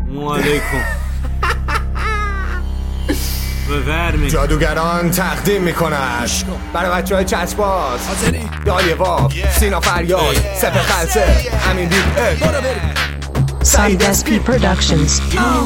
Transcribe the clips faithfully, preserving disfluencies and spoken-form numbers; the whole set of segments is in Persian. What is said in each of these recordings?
علیکم. بفرمایید. جادوگران تقدیم میکنند برای بچه های چسباز، دایه واب، سینا فریاد، سپه خلصه، امین بیب، سعید اس پی پرودکشنز.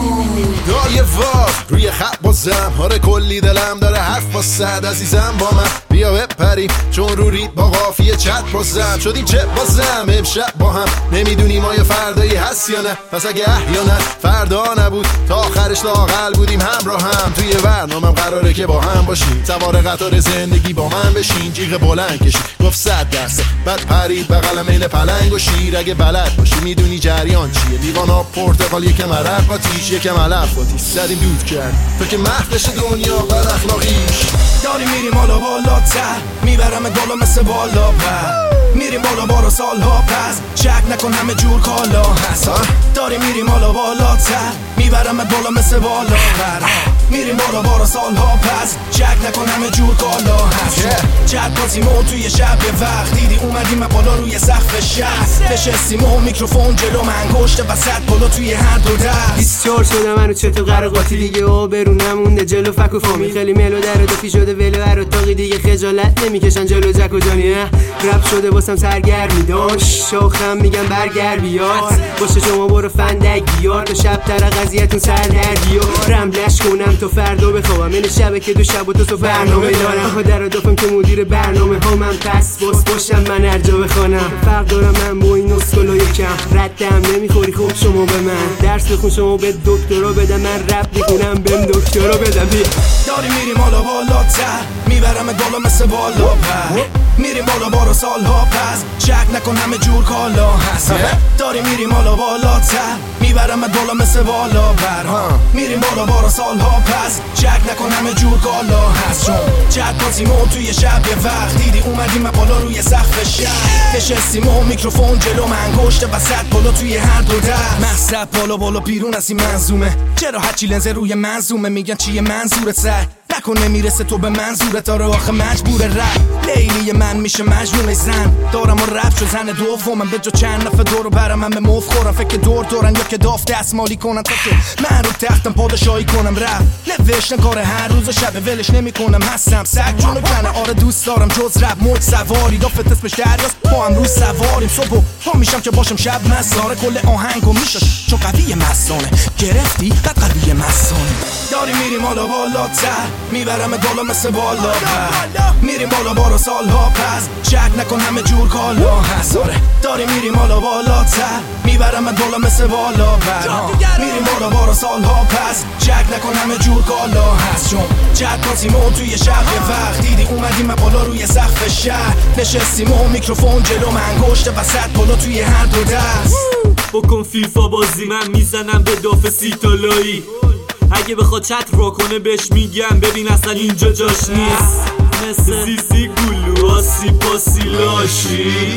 دایه واب روی خط بازم، آره کلی دلم داره حرف بازد. عزیزم با من بیا بپریم، چون رو رید با قافیه چت بازم. شدیم چه بازم امشب با هم، نمیدونی ما یه فردایی هست یا نه. پس اگه احیانا فردا نبود تا آخرش لااقل بودیم همراه هم. توی برنامه قراره که با هم باشیم، سوار قطار زندگی با من بشین. جیغ بلند کشید گفت صد درصد، بعد پرید بغل میل پلنگ و شیر. اگه بلد باشی میدونی جریان چیه، لیوان پرتقال یکم عرق آتیش یکم علف آتیش زدیم دود کرد تو که مخدش دنیا بر اخلاقیش. داریم میریم حالا بالاتر، میبرم بالا مثل بالا پر. میریم بالا بارا سالها پس، شک نکن همه جور کالا هست. داریم میریم حالا بالاتر، میبرم بالا مثل بالا پر. میریم بالا بارا سالها پس، شک نکن همه جور کالا هست. چت بازیم و توی شب یه وقت دیدی اومدیم بالا روی سقف شهر. نشستیم و میکروفون جلو من گشته وسط بالا توی هر دو دست. بیست و چهار شده منو چطور قرقاتی دیگه و برون نمونده جلو فک و فامی. خیلی ملو در و دفی شده ولو هر اتاقی دیگه خجالت نمیکشن جلو جک و جانی. رپ شده باسم سرگرمی داشت شاخم میگم برگر بیار. باشه شما برو فندک بیار تا شب تر قضیهتون سر در بیار. رملش کنم تا فردا بخوابم این شبه که دو شب و تو تو برنامه دارم. ها در دافم که مدیر برنامه ها من پس باس باشم من ارجا بخوانم. فرق دارم من با این اسکولا یکم ردم نمیخوری خب شما به من درس بخون شما به دکترا بدم. من رپ میکنم بهم دکترا بدم. داریم میریم حالا بالاتر، میبرم بالا مثل بالا پر. میریم بالا بارا سالها پس، شک نکن همه جور کالا هست. داریم میریم حالا بالاتر، میبرم بالا مثل بالا پر. میریم بالا بارا سالها پس، شک نکن همه جور کالا هست. چون چت بازیم و توی شب یه وقت دیدی اومدیم بالا روی سقف شهر. نشستیم و میکروفون جلو من گشته وسط بالا توی هر دو دست. مصرف بالا بالا پیرون از این منظومه، چرا هرچی لنز روی منظومه. میگن چیه منظورت سر نکن نمیرسه تو به منظورت. آره آخه مجبور رپ لیلی من میشه مجنون زن. دارم و رپ شو زن دومم به جا چند نفر دورو برم من به مف خورم. فکر دور دورن یا که داف دستمالی کنن تا که من رو تختم پادشاهی کنم. رپ نوشتن کار هر روز و شب ولش نمی کنم. هستم سگ جونو کنه آره دوست دارم جز رپ موج سواری. دافت اسمش دریاست با هم روز سواریم. صبح پا میشم که باشم شب مساره کل آهنگو میشاش چون قوی مسانه. گرفتی بعد قوی مسانه. داریم میریم حالا بالاتر، میبرم بالا مثل بالا پر. میریم بالا بارا سالها پس، شک نکن همه جور کالا هست. آره داریم میریم حالا بالاتر، میبرم بالا مثل بالا پر. میریم بالا بارا سالها پس، شک نکن همه جور کالا هست. چون چت بازیم و توی شب یه وقت دیدی اومدیم بالا روی سقف شهر. نشستیم و میکروفون جلو من گشته وسط بالا توی هر دو دست. بکن فیفا بازی من میزنم به داف سیتالایی. اگه بخواد چت را کنه بهش میگم ببین اصلا اینجا جاش نیست. مثل زیزی گلو آسی پاسی لاشی.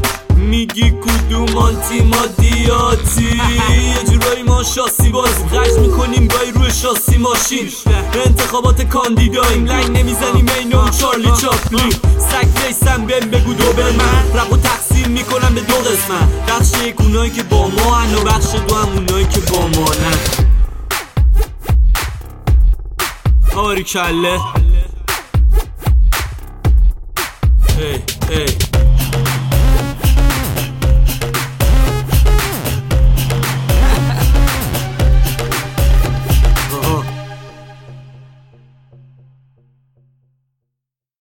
میگی کدوم آنتی مادیاتی. یه جورایی ما شاسی بازی خرج میکنیم گاهی روی شاسی ماشین. انتخابات کاندیداییم لنگ نمیزنیم این اون چارلی چاپلین. سگ ریسم بهم بگو دو به من رب و تقسیم میکنم به دو قسمت. بخش یک اونایی که با ما هن و بخش دو هم اونایی که با ما نن. آری کله ای ای